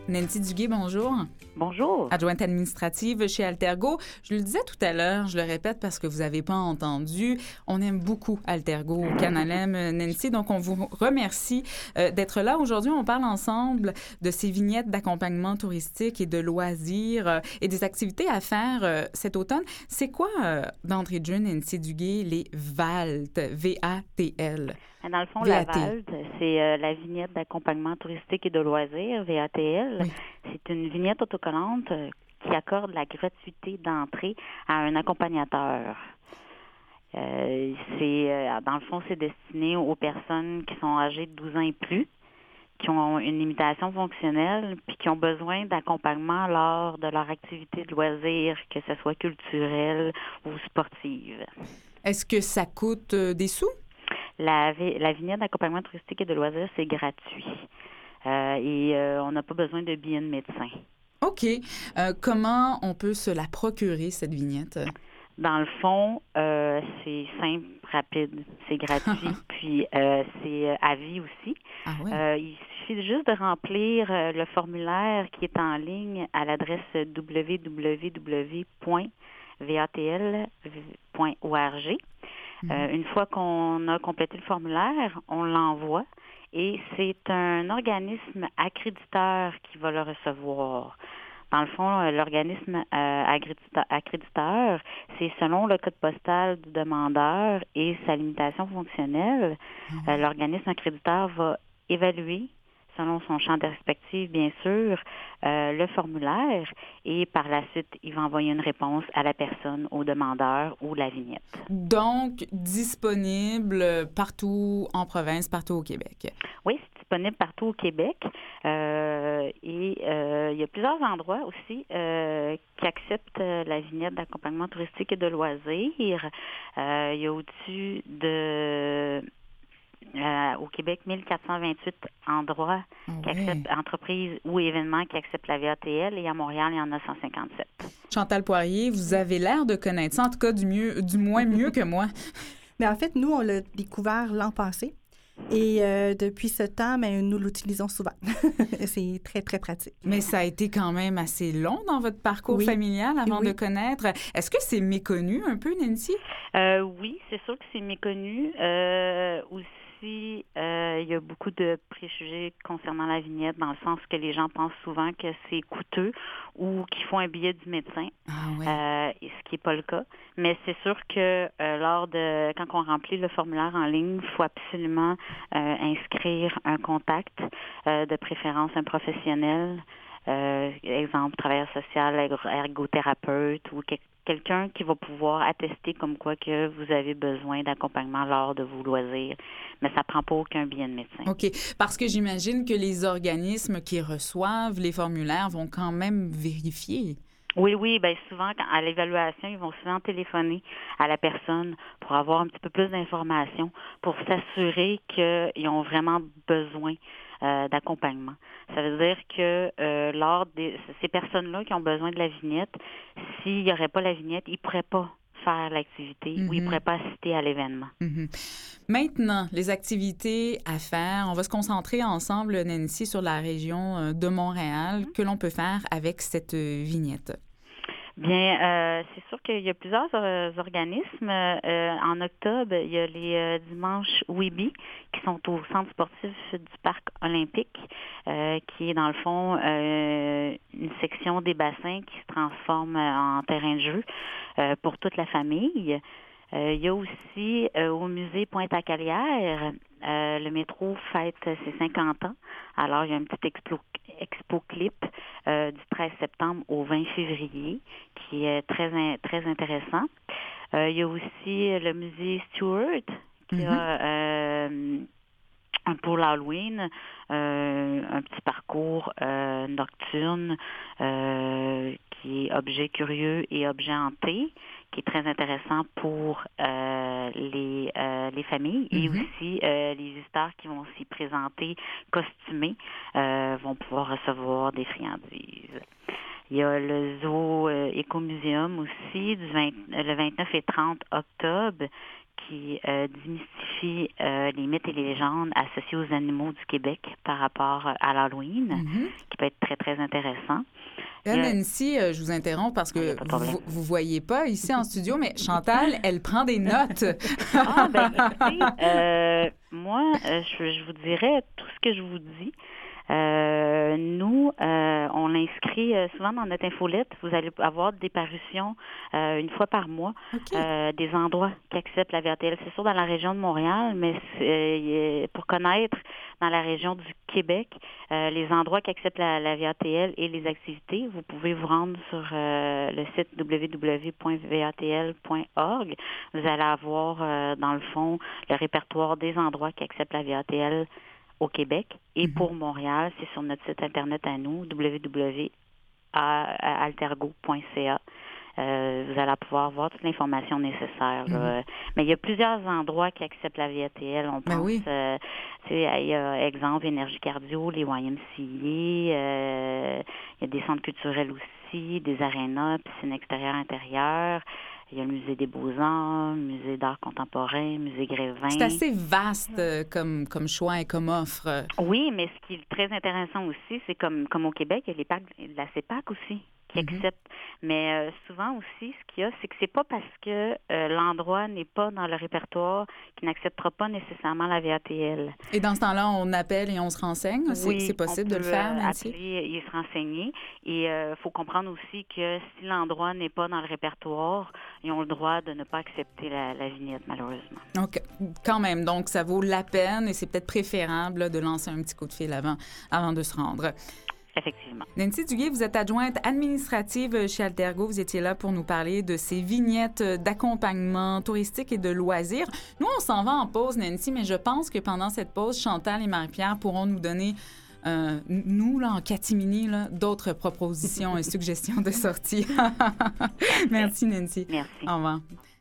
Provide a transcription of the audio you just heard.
Nancy Duguay, bonjour. Bonjour. Adjointe administrative chez Altergo. Je le disais tout à l'heure, je le répète parce que vous n'avez pas entendu, on aime beaucoup Altergo au Canalem, Nancy, donc on vous remercie d'être là. Aujourd'hui, on parle ensemble de ces vignettes d'accompagnement touristique et de loisirs et des activités à faire cet automne. C'est quoi, d'entrée de jeu, Nancy Duguay, les VALT, V-A-T-L? Dans le fond, VAT. la VALT, c'est la vignette d'accompagnement touristique et de loisirs, VATL. Oui. C'est une vignette autocollante qui accorde la gratuité d'entrée à un accompagnateur. Dans le fond, c'est destiné aux personnes qui sont âgées de 12 ans et plus, qui ont une limitation fonctionnelle, puis qui ont besoin d'accompagnement lors de leur activité de loisirs, que ce soit culturelle ou sportive. Est-ce que ça coûte des sous? La vignette d'accompagnement touristique et de loisirs, c'est gratuit. On n'a pas besoin de billet de médecin. OK. Comment on peut se la procurer, cette vignette? Dans le fond, c'est simple, rapide, c'est gratuit, puis c'est à vie aussi. Ah oui? Il suffit juste de remplir le formulaire qui est en ligne à l'adresse www.vatl.org. Une fois qu'on a complété le formulaire, on l'envoie et c'est un organisme accréditeur qui va le recevoir. Dans le fond, l'organisme accréditeur, c'est selon le code postal du demandeur et sa limitation fonctionnelle. L'organisme accréditeur va évaluer selon son champ de perspective, bien sûr, le formulaire et par la suite, il va envoyer une réponse à la personne, au demandeur ou la vignette. Donc, disponible partout en province, partout au Québec. Oui, c'est disponible partout au Québec. Il y a plusieurs endroits aussi qui acceptent la vignette d'accompagnement touristique et de loisirs. Il y a au-dessus de... au Québec, 1428 endroits qui acceptent entreprises ou événements qui acceptent la VATL et à Montréal, il y en a 157. Chantal Poirier, vous avez l'air de connaître ça, en tout cas du moins mieux que moi. Mais en fait, nous, on l'a découvert l'an passé et depuis ce temps, nous l'utilisons souvent. C'est très, très pratique. Mais ça a été quand même assez long dans votre parcours familial avant de connaître. Est-ce que c'est méconnu un peu, Nancy? Oui, c'est sûr que c'est méconnu. Aussi, il y a beaucoup de préjugés concernant la vignette, dans le sens que les gens pensent souvent que c'est coûteux ou qu'il faut un billet du médecin, ce qui n'est pas le cas. Mais c'est sûr que quand on remplit le formulaire en ligne, il faut absolument inscrire un contact, de préférence un professionnel, exemple travailleur social, ergothérapeute ou quelqu'un qui va pouvoir attester comme quoi que vous avez besoin d'accompagnement lors de vos loisirs. Mais ça ne prend pas aucun billet de médecin. OK. Parce que j'imagine que les organismes qui reçoivent les formulaires vont quand même vérifier. Oui, bien souvent, à l'évaluation, ils vont souvent téléphoner à la personne pour avoir un petit peu plus d'informations, pour s'assurer qu'ils ont vraiment besoin d'accompagnement. Ça veut dire que ces personnes-là qui ont besoin de la vignette, s'il n'y aurait pas la vignette, ils ne pourraient pas faire l'activité ou ils ne pourraient pas assister à l'événement. Maintenant, les activités à faire, on va se concentrer ensemble, Nancy, sur la région de Montréal, que l'on peut faire avec cette vignette. Bien, c'est sûr qu'il y a plusieurs organismes. En octobre, il y a les dimanches Weeby qui sont au centre sportif du Parc olympique, qui est dans le fond une section des bassins qui se transforme en terrain de jeu pour toute la famille. Il y a aussi au musée Pointe-à-Calière, le métro fête ses 50 ans. Alors, il y a un petit expo clip du 13 septembre au 20 février qui est très, très intéressant. Il y a aussi le musée Stewart qui a pour l'Halloween un petit parcours nocturne qui est objet curieux et objet hanté, qui est très intéressant pour les familles et aussi les visiteurs qui vont s'y présenter costumés vont pouvoir recevoir des friandises. Il y a le Zoo Écomuséum aussi le 29 et 30 octobre qui démystifie les mythes et les légendes associés aux animaux du Québec par rapport à l'Halloween, qui peut être très, très intéressant. Nancy, je vous interromps parce que vous voyez pas ici en studio, mais Chantal, elle prend des notes. Écoutez, moi, je vous dirais tout ce que je vous dis. Nous, on l'inscrit souvent dans notre infolette. Vous allez avoir des parutions une fois par mois, des endroits qui acceptent la VATL. C'est sûr dans la région de Montréal, mais pour connaître dans la région du Québec les endroits qui acceptent la VATL et les activités, vous pouvez vous rendre sur le site www.vatl.org. Vous allez avoir, dans le fond, le répertoire des endroits qui acceptent la VATL au Québec. Et pour Montréal, c'est sur notre site Internet à nous, www.altergo.ca. Vous allez pouvoir voir toute l'information nécessaire. Mais il y a plusieurs endroits qui acceptent la VATL. On pense, il y a exemple, Énergie Cardio, les YMCA, il y a des centres culturels aussi, des arénas, piscine extérieure-intérieure. Il y a le Musée des Beaux-Arts, le Musée d'art contemporain, le Musée Grévin. C'est assez vaste comme choix et comme offre. Oui, mais ce qui est très intéressant aussi, c'est comme au Québec, il y a les parcs, la CEPAC aussi, qui accepte. Mais souvent aussi, ce qu'il y a, c'est que c'est pas parce que l'endroit n'est pas dans le répertoire qu'il n'acceptera pas nécessairement la VATL. Et dans ce temps-là, on appelle et on se renseigne? Oui, c'est possible de le faire, Nancy? Appeler et se renseigner. Et il faut comprendre aussi que si l'endroit n'est pas dans le répertoire, ils ont le droit de ne pas accepter la vignette, malheureusement. Donc, quand même, donc ça vaut la peine et c'est peut-être préférable là, de lancer un petit coup de fil avant de se rendre. Effectivement. Nancy Duguay, vous êtes adjointe administrative chez Altergo. Vous étiez là pour nous parler de ces vignettes d'accompagnement touristique et de loisirs. Nous, on s'en va en pause, Nancy, mais je pense que pendant cette pause, Chantal et Marie-Pierre pourront nous donner, nous, là, en catimini, là, d'autres propositions et suggestions de sortie. Merci, Nancy. Merci. Au revoir.